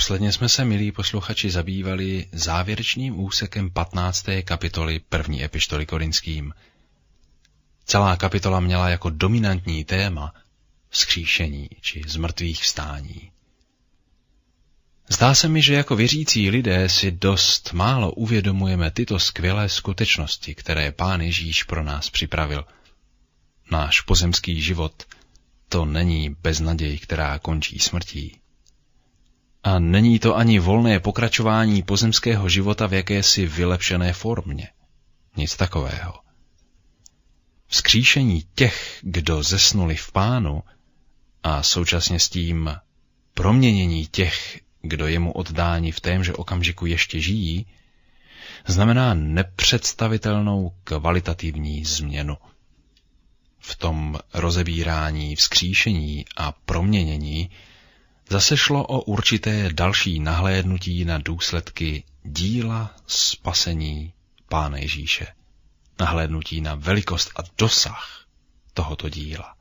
Posledně jsme se, milí posluchači, zabývali závěrečným úsekem 15. kapitoly první epištoly Korinským. Celá kapitola měla jako dominantní téma vzkříšení či zmrtvých vstání. Zdá se mi, že jako věřící lidé si dost málo uvědomujeme tyto skvělé skutečnosti, které Pán Ježíš pro nás připravil. Náš pozemský život to není beznaděj, která končí smrtí. A není to ani volné pokračování pozemského života v jakési vylepšené formě. Nic takového. Vzkříšení těch, kdo zesnuli v Pánu, a současně s tím proměnění těch, kdo jemu oddáni v témže okamžiku ještě žijí, znamená nepředstavitelnou kvalitativní změnu. V tom rozebírání vzkříšení a proměnění zase šlo o určité další nahlédnutí na důsledky díla spasení Pána Ježíše. Nahlédnutí na velikost a dosah tohoto díla.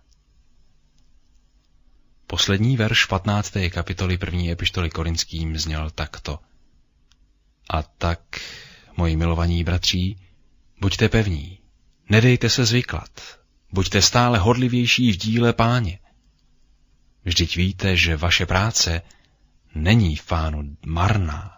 Poslední verš 15. kapitoly první epištoly Korinským zněl takto. A tak, moji milovaní bratří, buďte pevní, nedejte se zvyklat, buďte stále horlivější v díle Páně. Vždyť víte, že vaše práce není v Pánu marná.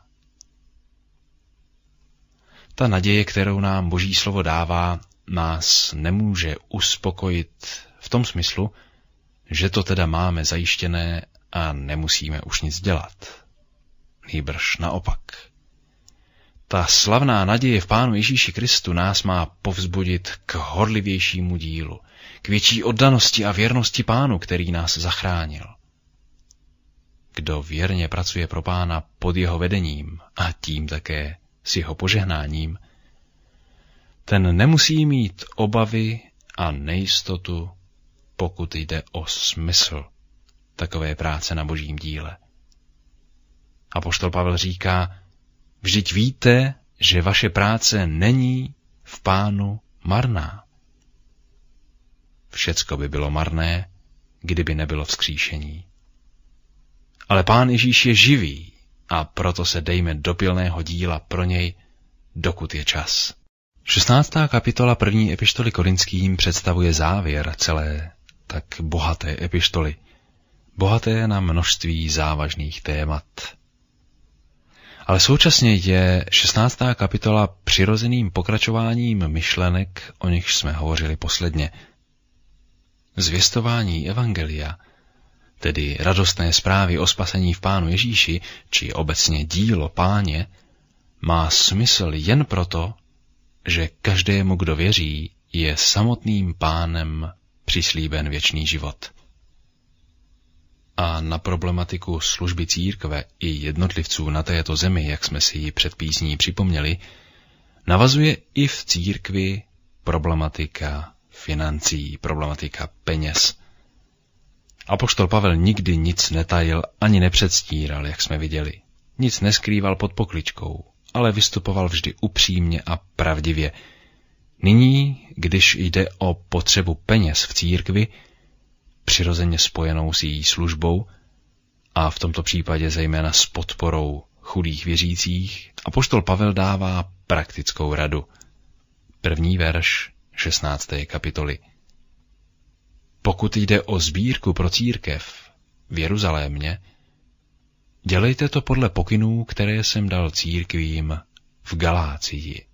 Ta naděje, kterou nám Boží slovo dává, nás nemůže uspokojit v tom smyslu, že to teda máme zajištěné a nemusíme už nic dělat. Nýbrž naopak. Ta slavná naděje v Pánu Ježíši Kristu nás má povzbudit k horlivějšímu dílu, k větší oddanosti a věrnosti Pánu, který nás zachránil. Kdo věrně pracuje pro Pána pod jeho vedením a tím také s jeho požehnáním, ten nemusí mít obavy a nejistotu, pokud jde o smysl takové práce na Božím díle. Apoštol Pavel říká, vždyť víte, že vaše práce není v Pánu marná. Všecko by bylo marné, kdyby nebylo vzkříšení. Ale Pán Ježíš je živý a proto se dejme do pilného díla pro něj, dokud je čas. 16. kapitola první epištoly Korinským představuje závěr celé tak bohaté epištoly, bohaté na množství závažných témat. Ale současně je 16. kapitola přirozeným pokračováním myšlenek, o nichž jsme hovořili posledně. Zvěstování evangelia, tedy radostné zprávy o spasení v Pánu Ježíši, či obecně dílo Páně, má smysl jen proto, že každému, kdo věří, je samotným Pánem přislíben věčný život. A na problematiku služby církve i jednotlivců na této zemi, jak jsme si ji před písní připomněli, navazuje i v církvi problematika financí, problematika peněz. Apoštol Pavel nikdy nic netajil ani nepředstíral, jak jsme viděli. Nic neskrýval pod pokličkou, ale vystupoval vždy upřímně a pravdivě. Nyní, když jde o potřebu peněz v církvi, přirozeně spojenou s její službou, a v tomto případě zejména s podporou chudých věřících, apoštol Pavel dává praktickou radu. První verš 16. kapitoly. Pokud jde o sbírku pro církev v Jeruzalémě, dělejte to podle pokynů, které jsem dal církvím v Galácii.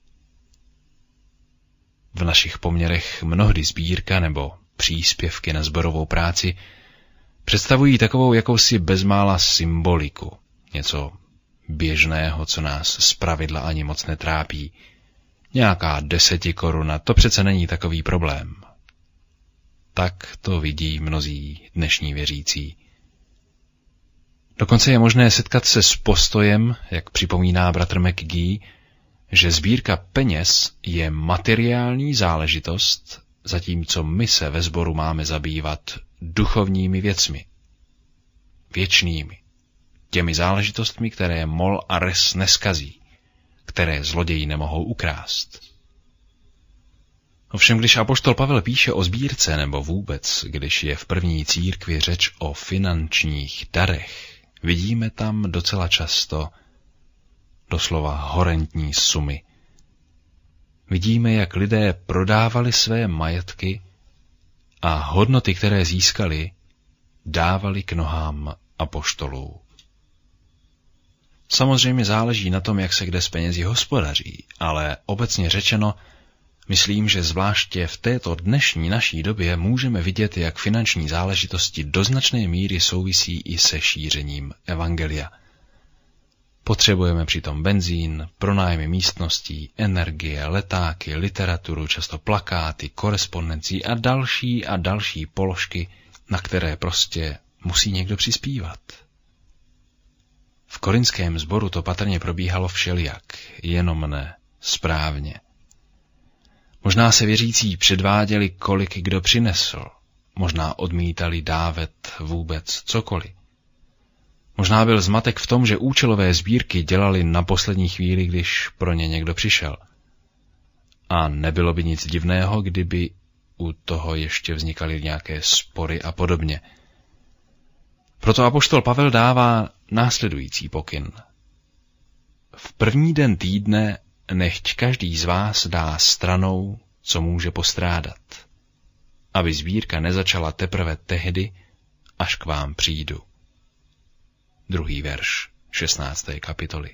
V našich poměrech mnohdy sbírka nebo příspěvky na sborovou práci představují takovou jakousi bezmála symboliku, něco běžného, co nás zpravidla ani moc netrápí. Nějaká 10 koruna, to přece není takový problém. Tak to vidí mnozí dnešní věřící. Dokonce je možné setkat se s postojem, jak připomíná bratr McGee, že sbírka peněz je materiální záležitost, zatímco my se ve sboru máme zabývat duchovními věcmi, věčnými, těmi záležitostmi, které mol a res neskazí, které zloději nemohou ukrást. Ovšem, když apoštol Pavel píše o sbírce, nebo vůbec, když je v první církvi řeč o finančních darech, vidíme tam docela často doslova horentní sumy. Vidíme, jak lidé prodávali své majetky a hodnoty, které získali, dávali k nohám apoštolů. Samozřejmě záleží na tom, jak se kde s penězi hospodaří, ale obecně řečeno, myslím, že zvláště v této dnešní naší době můžeme vidět, jak finanční záležitosti do značné míry souvisí i se šířením evangelia. Potřebujeme přitom benzín, pronájmy místností, energie, letáky, literaturu, často plakáty, korespondenci a další položky, na které prostě musí někdo přispívat. V korinském sboru to patrně probíhalo všelijak, jenom ne správně. Možná se věřící předváděli, kolik kdo přinesl, možná odmítali dávat vůbec cokoliv. Možná byl zmatek v tom, že účelové sbírky dělali na poslední chvíli, když pro ně někdo přišel. A nebylo by nic divného, kdyby u toho ještě vznikaly nějaké spory a podobně. Proto apoštol Pavel dává následující pokyn. V první den týdne nechť každý z vás dá stranou, co může postrádat, aby sbírka nezačala teprve tehdy, až k vám přijdu. 2. verš 16. kapitoly.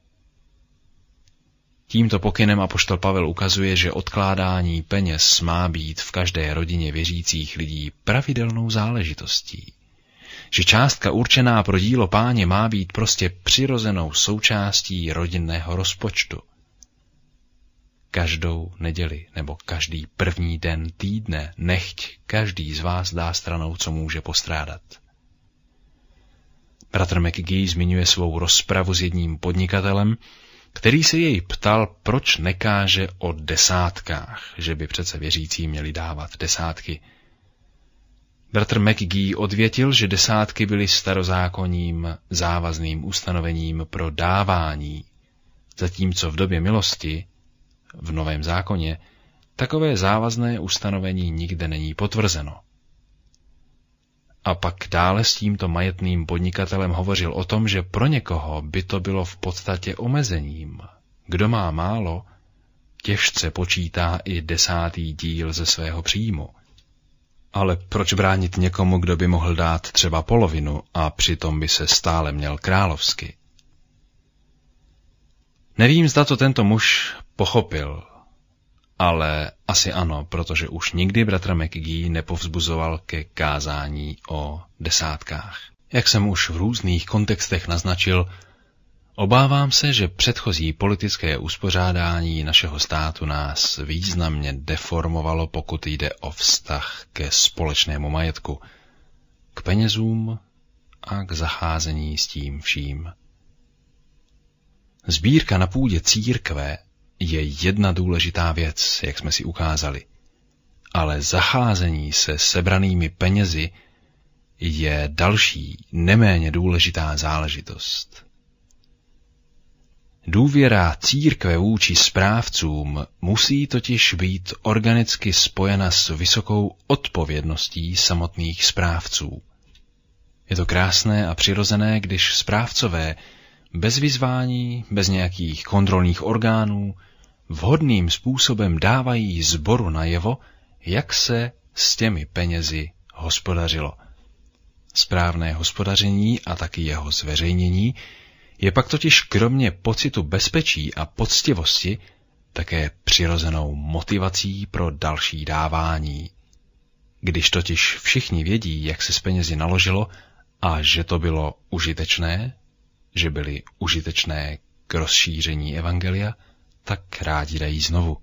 Tímto pokynem apoštol Pavel ukazuje, že odkládání peněz má být v každé rodině věřících lidí pravidelnou záležitostí. Že částka určená pro dílo Páně má být prostě přirozenou součástí rodinného rozpočtu. Každou neděli nebo každý první den týdne nechť každý z vás dá stranou, co může postrádat. Bratr McGee zmiňuje svou rozpravu s jedním podnikatelem, který se jej ptal, proč nekáže o desátkách, že by přece věřící měli dávat desátky. Bratr McGee odvětil, že desátky byly starozákonním závazným ustanovením pro dávání, zatímco v době milosti, v Novém zákoně, takové závazné ustanovení nikde není potvrzeno. A pak dále s tímto majetným podnikatelem hovořil o tom, že pro někoho by to bylo v podstatě omezením. Kdo má málo, těžce počítá i 10. díl ze svého příjmu. Ale proč bránit někomu, kdo by mohl dát třeba polovinu a přitom by se stále měl královsky? Nevím, zda to tento muž pochopil, ale asi ano, protože už nikdy bratra McGee nepovzbuzoval ke kázání o desátkách. Jak jsem už v různých kontextech naznačil, obávám se, že předchozí politické uspořádání našeho státu nás významně deformovalo, pokud jde o vztah ke společnému majetku, k penězům a k zacházení s tím vším. Sbírka na půdě církve je jedna důležitá věc, jak jsme si ukázali, ale zacházení se sebranými penězi je další, neméně důležitá záležitost. Důvěra církve vůči správcům musí totiž být organicky spojena s vysokou odpovědností samotných správců. Je to krásné a přirozené, když správcové bez vyzvání, bez nějakých kontrolních orgánů, vhodným způsobem dávají sboru najevo, jak se s těmi penězi hospodařilo. Správné hospodaření a taky jeho zveřejnění je pak totiž kromě pocitu bezpečí a poctivosti také přirozenou motivací pro další dávání. Když totiž všichni vědí, jak se s penězi naložilo a že to bylo užitečné, že byly užitečné k rozšíření evangelia, tak rádi dají znovu.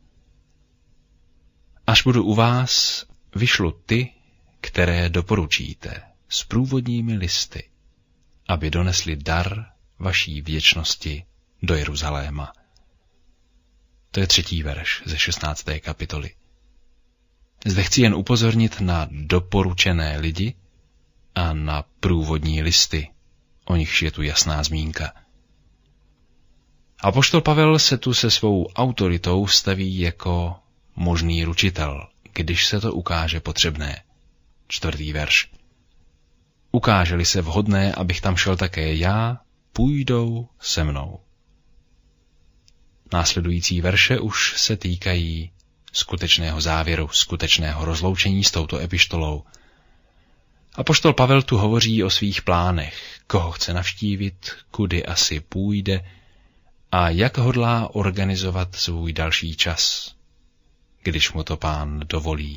Až budu u vás, vyšlu ty, které doporučíte, s průvodními listy, aby donesli dar vaší věčnosti do Jeruzaléma. To je 3. verš ze 16. kapitoly. Zde chci jen upozornit na doporučené lidi a na průvodní listy, o nichž je tu jasná zmínka. Apoštol Pavel se tu se svou autoritou staví jako možný ručitel, když se to ukáže potřebné. 4. verš. ukáže-li se vhodné, abych tam šel také já, půjdou se mnou. Následující verše už se týkají skutečného závěru, skutečného rozloučení s touto epištolou. Apoštol Pavel tu hovoří o svých plánech, koho chce navštívit, kudy asi půjde a jak hodlá organizovat svůj další čas, když mu to Pán dovolí.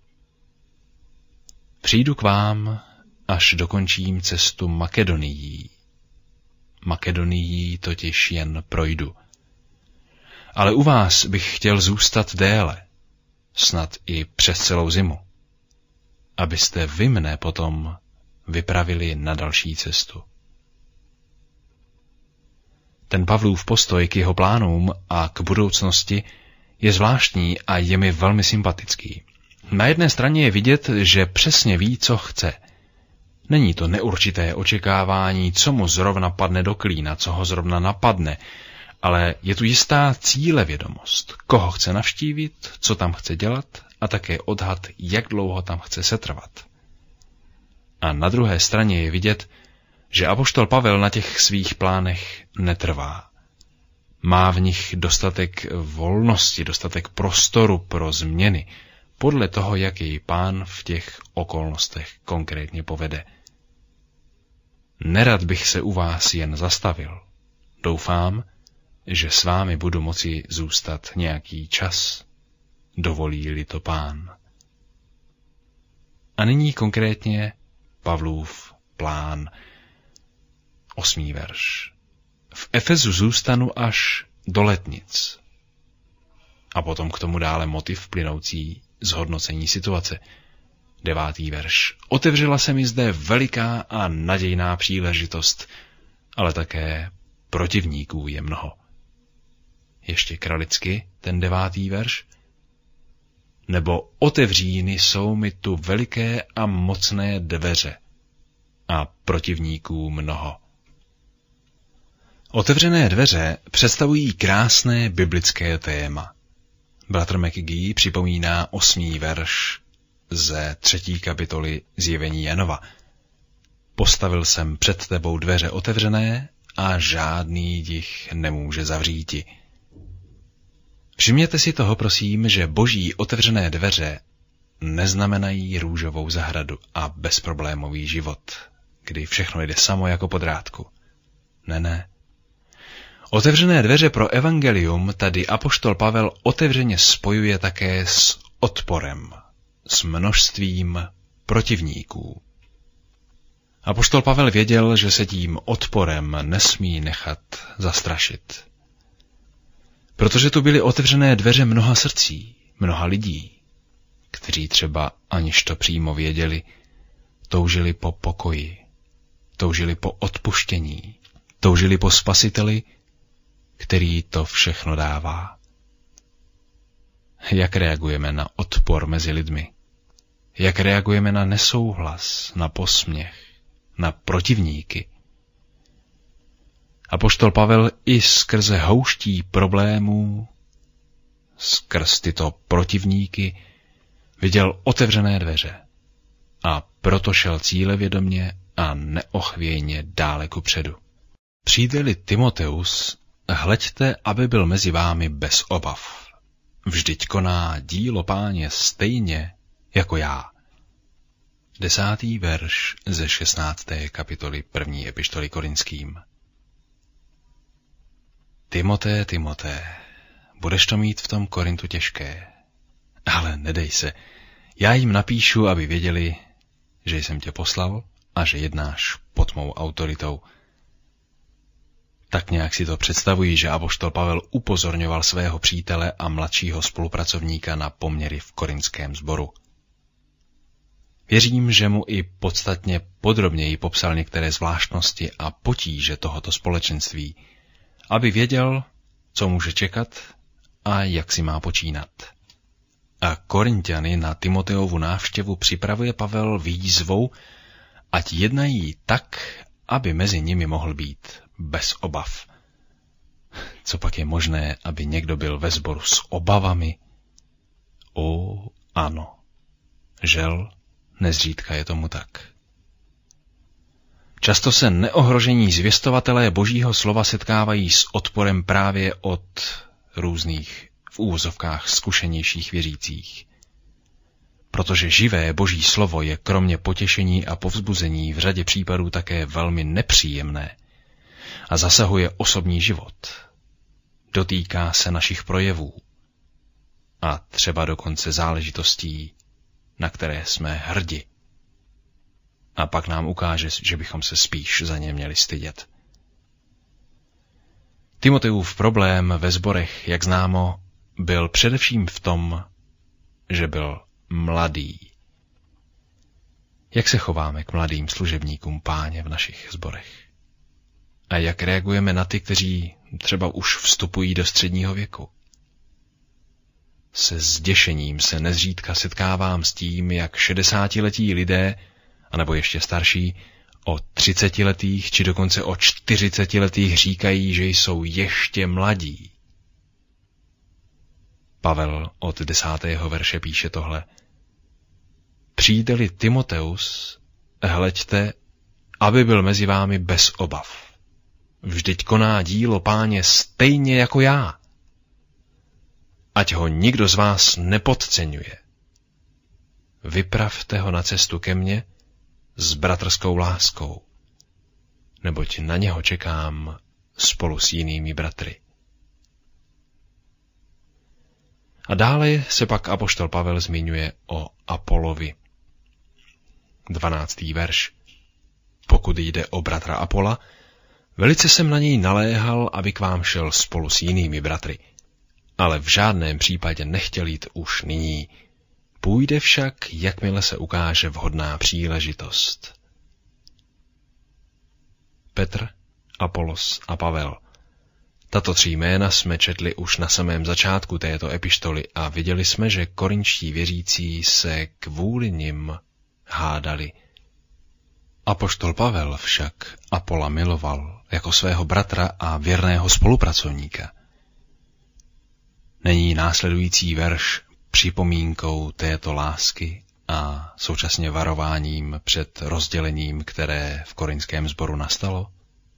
Přijdu k vám, až dokončím cestu Makedonií. Makedonií totiž jen projdu. Ale u vás bych chtěl zůstat déle, snad i přes celou zimu, abyste vy mne potom vypravili na další cestu. Ten Pavlův postoj k jeho plánům a k budoucnosti je zvláštní a je mi velmi sympatický. Na jedné straně je vidět, že přesně ví, co chce. Není to neurčité očekávání, co mu zrovna padne do klína, co ho zrovna napadne, ale je tu jistá cílevědomost, koho chce navštívit, co tam chce dělat a také odhad, jak dlouho tam chce setrvat. A na druhé straně je vidět, že apoštol Pavel na těch svých plánech netrvá. Má v nich dostatek volnosti, dostatek prostoru pro změny, podle toho, jak jej Pán v těch okolnostech konkrétně povede. Nerad bych se u vás jen zastavil. Doufám, že s vámi budu moci zůstat nějaký čas, dovolí-li to Pán. A nyní konkrétně Pavlův plán. 8. verš. V Efezu zůstanu až do letnic. A potom k tomu dále motiv plynoucí z hodnocení situace. 9. verš. Otevřela se mi zde veliká a nadějná příležitost, ale také protivníků je mnoho. Ještě kralicky ten 9. verš. Nebo otevříny jsou mi tu veliké a mocné dveře a protivníků mnoho. Otevřené dveře představují krásné biblické téma. Bratr McGee připomíná 8. verš ze 3. kapitoly Zjevení Janova. Postavil jsem před tebou dveře otevřené a žádný jich nemůže zavříti. Všimněte si toho, prosím, že boží otevřené dveře neznamenají růžovou zahradu a bezproblémový život, kdy všechno jde samo jako po drátku. Ne. Otevřené dveře pro evangelium tady apoštol Pavel otevřeně spojuje také s odporem, s množstvím protivníků. Apoštol Pavel věděl, že se tím odporem nesmí nechat zastrašit. Protože tu byly otevřené dveře mnoha srdcí, mnoha lidí, kteří třeba, aniž to přímo věděli, toužili po pokoji, toužili po odpuštění, toužili po Spasiteli, který to všechno dává. Jak reagujeme na odpor mezi lidmi? Jak reagujeme na nesouhlas, na posměch, na protivníky? Apoštol Pavel i skrze houští problémů, skrz tyto protivníky, viděl otevřené dveře a proto šel cílevědomě a neochvějně dále kupředu. Přijde-li Timoteus, hleďte, aby byl mezi vámi bez obav. Vždyť koná dílo Páně stejně jako já. 10. verš ze 16. kapitoly 1. epištoly Korinským. Timoté, budeš to mít v tom Korintu těžké. Ale nedej se, já jim napíšu, aby věděli, že jsem tě poslal a že jednáš pod mou autoritou. Tak nějak si to představuji, že apoštol Pavel upozorňoval svého přítele a mladšího spolupracovníka na poměry v korinském sboru. Věřím, že mu i podstatně podrobněji popsal některé zvláštnosti a potíže tohoto společenství, aby věděl, co může čekat a jak si má počínat. A Korinťany na Timoteovu návštěvu připravuje Pavel výzvou, ať jednají tak, aby mezi nimi mohl být bez obav. Co pak je možné, aby někdo byl ve sboru s obavami? Ano, žel, nezřídka je tomu tak. Často se neohrožení zvěstovatelé Božího slova setkávají s odporem právě od různých v úvozovkách zkušenějších věřících. Protože živé Boží slovo je kromě potěšení a povzbuzení v řadě případů také velmi nepříjemné a zasahuje osobní život. Dotýká se našich projevů a třeba dokonce záležitostí, na které jsme hrdi. A pak nám ukáže, že bychom se spíš za ně měli stydět. Timoteův problém ve sborech, jak známo, byl především v tom, že byl mladý. Jak se chováme k mladým služebníkům Páně v našich sborech? A jak reagujeme na ty, kteří třeba už vstupují do středního věku? Se zděšením se nezřídka setkávám s tím, jak 60letí lidé, anebo ještě starší, o 30letých či dokonce o 40letých říkají, že jsou ještě mladí. Pavel od 10. verše píše tohle. Přijde-li Timoteus, hleďte, aby byl mezi vámi bez obav. Vždyť koná dílo Páně stejně jako já. Ať ho nikdo z vás nepodceňuje. Vypravte ho na cestu ke mně s bratrskou láskou, neboť na něho čekám spolu s jinými bratry. A dále se pak apoštol Pavel zmiňuje o Apolovi. 12. verš. Pokud jde o bratra Apola, velice jsem na něj naléhal, aby k vám šel spolu s jinými bratry, ale v žádném případě nechtěl jít už nyní. Půjde však, jakmile se ukáže vhodná příležitost. Petr, Apolos a Pavel. Tato 3 jména jsme četli už na samém začátku této epištoly a viděli jsme, že korinští věřící se kvůli nim hádali. Apoštol Pavel však Apola miloval jako svého bratra a věrného spolupracovníka. Není následující verš připomínkou této lásky a současně varováním před rozdělením, které v korinském sboru nastalo?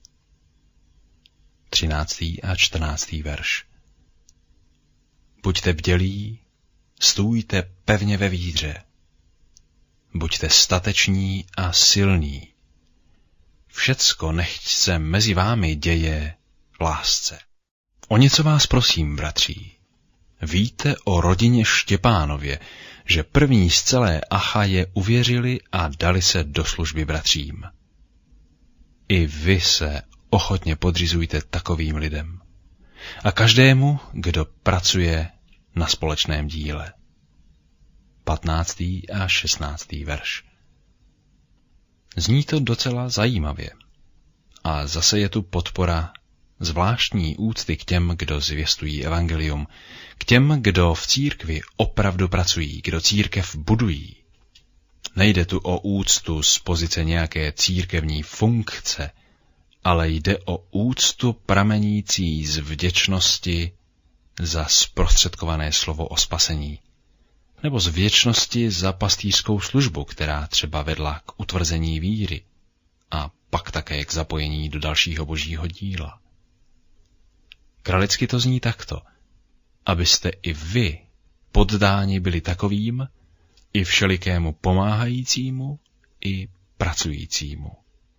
13. a 14. verš. Buďte bdělí, stůjte pevně ve víře. Buďte stateční a silní. Všecko nechť se mezi vámi děje v lásce. O něco vás prosím, bratří. Víte o rodině Štěpánově, že první z celé Achaje uvěřili a dali se do služby bratřím. I vy se ochotně podřizujte takovým lidem. A každému, kdo pracuje na společném díle. 15. a 16. verš. Zní to docela zajímavě. A zase je tu podpora zvláštní úcty k těm, kdo zvěstují evangelium, k těm, kdo v církvi opravdu pracují, kdo církev budují. Nejde tu o úctu z pozice nějaké církevní funkce, ale jde o úctu pramenící z vděčnosti za zprostředkované slovo o spasení, nebo z vděčnosti za pastýřskou službu, která třeba vedla k utvrzení víry a pak také k zapojení do dalšího božího díla. Kralicky to zní takto, abyste i vy poddáni byli takovým, i všelikému pomáhajícímu, i pracujícímu.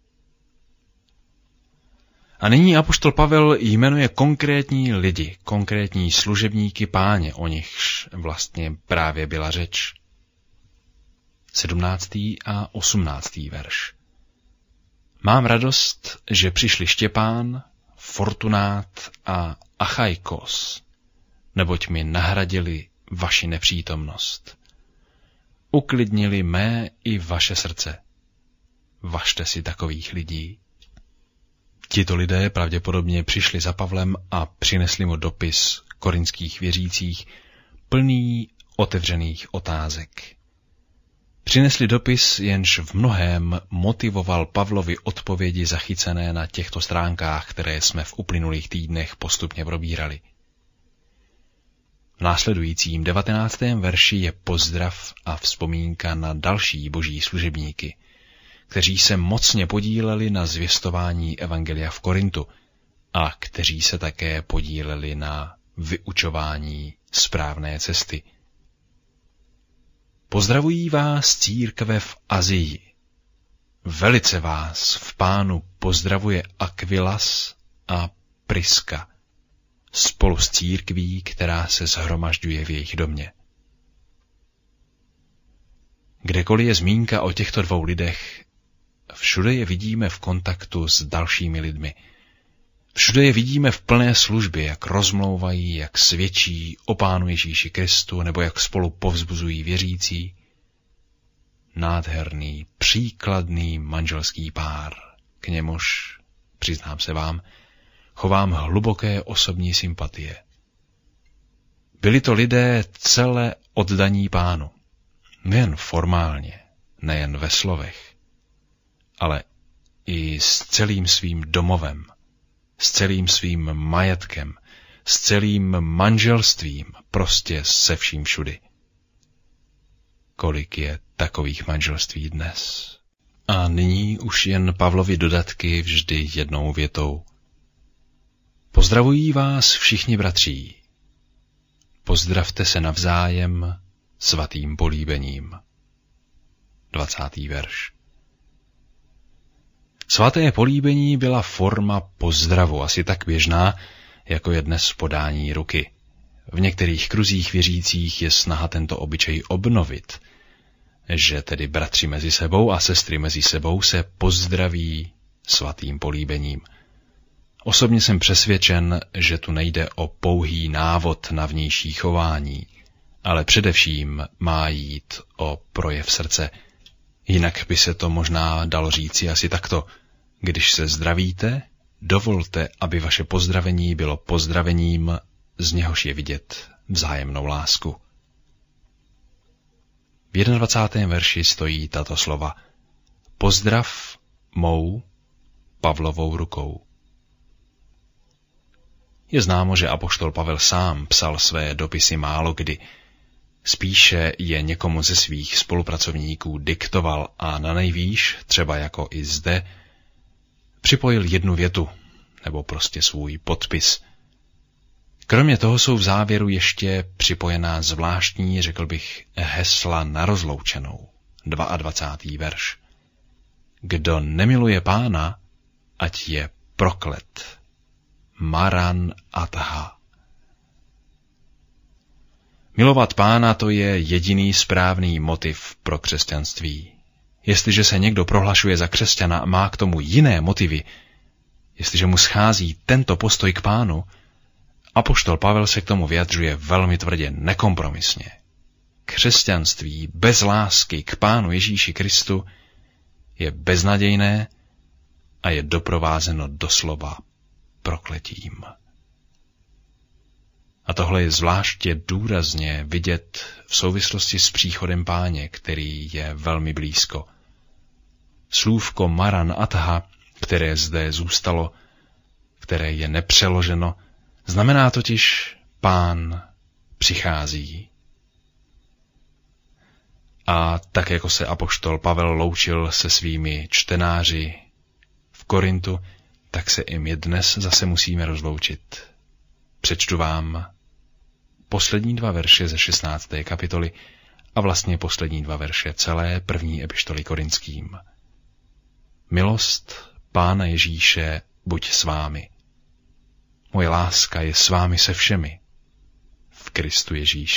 A nyní apoštol Pavel jmenuje konkrétní lidi, konkrétní služebníky Páně, o nichž vlastně právě byla řeč. 17. a 18. verš. Mám radost, že přišli Štěpán, Fortunát a Achajkos, neboť mi nahradili vaši nepřítomnost. Uklidnili mé i vaše srdce. Važte si takových lidí. Tito lidé pravděpodobně přišli za Pavlem a přinesli mu dopis korinských věřících plný otevřených otázek. Přinesli dopis, jenž v mnohém motivoval Pavlovi odpovědi zachycené na těchto stránkách, které jsme v uplynulých týdnech postupně probírali. V následujícím 19. verši je pozdrav a vzpomínka na další boží služebníky, kteří se mocně podíleli na zvěstování evangelia v Korintu a kteří se také podíleli na vyučování správné cesty. Pozdravují vás církve v Asii. Velice vás v Pánu pozdravuje Akvilas a Priska, spolu s církví, která se shromažďuje v jejich domě. Kdekoliv je zmínka o těchto dvou lidech, všude je vidíme v kontaktu s dalšími lidmi. Všude je vidíme v plné službě, jak rozmlouvají, jak svědčí o Pánu Ježíši Kristu, nebo jak spolu povzbuzují věřící. Nádherný, příkladný manželský pár, k němuž, přiznám se vám, chovám hluboké osobní sympatie. Byli to lidé celé oddaní Pánu, nejen formálně, nejen ve slovech, ale i s celým svým domovem, s celým svým majetkem, s celým manželstvím, prostě se vším všudy. Kolik je takových manželství dnes? A nyní už jen Pavlovy dodatky vždy jednou větou. Pozdravují vás všichni bratří. Pozdravte se navzájem svatým políbením. 20. verš. Svaté políbení byla forma pozdravu, asi tak běžná, jako je dnes podání ruky. V některých kruzích věřících je snaha tento obyčej obnovit, že tedy bratři mezi sebou a sestry mezi sebou se pozdraví svatým políbením. Osobně jsem přesvědčen, že tu nejde o pouhý návod na vnější chování, ale především má jít o projev srdce. Jinak by se to možná dalo říci asi takto. Když se zdravíte, dovolte, aby vaše pozdravení bylo pozdravením, z něhož je vidět vzájemnou lásku. V 21. verši stojí tato slova. Pozdrav mou Pavlovou rukou. Je známo, že apoštol Pavel sám psal své dopisy málokdy. Spíše je někomu ze svých spolupracovníků diktoval a nanejvýš, třeba jako i zde, připojil jednu větu, nebo prostě svůj podpis. Kromě toho jsou v závěru ještě připojená zvláštní, řekl bych, hesla na rozloučenou. 22. verš. Kdo nemiluje Pána, ať je proklet. Maran atha. Milovat Pána, to je jediný správný motiv pro křesťanství. Jestliže se někdo prohlašuje za křesťana a má k tomu jiné motivy, jestliže mu schází tento postoj k Pánu, apoštol Pavel se k tomu vyjadřuje velmi tvrdě, nekompromisně. Křesťanství bez lásky k Pánu Ježíši Kristu je beznadějné a je doprovázeno doslova prokletím. A tohle je zvláště důrazně vidět v souvislosti s příchodem Páně, který je velmi blízko. Slůvko Maran atha, které zde zůstalo, které je nepřeloženo, znamená totiž Pán přichází. A tak, jako se apoštol Pavel loučil se svými čtenáři v Korintu, tak se i my dnes zase musíme rozloučit. Přečtu vám poslední 2 verše ze 16. kapitoly a vlastně poslední 2 verše celé první epištoly Korinským. Milost Pána Ježíše buď s vámi. Moje láska je s vámi se všemi v Kristu Ježíši.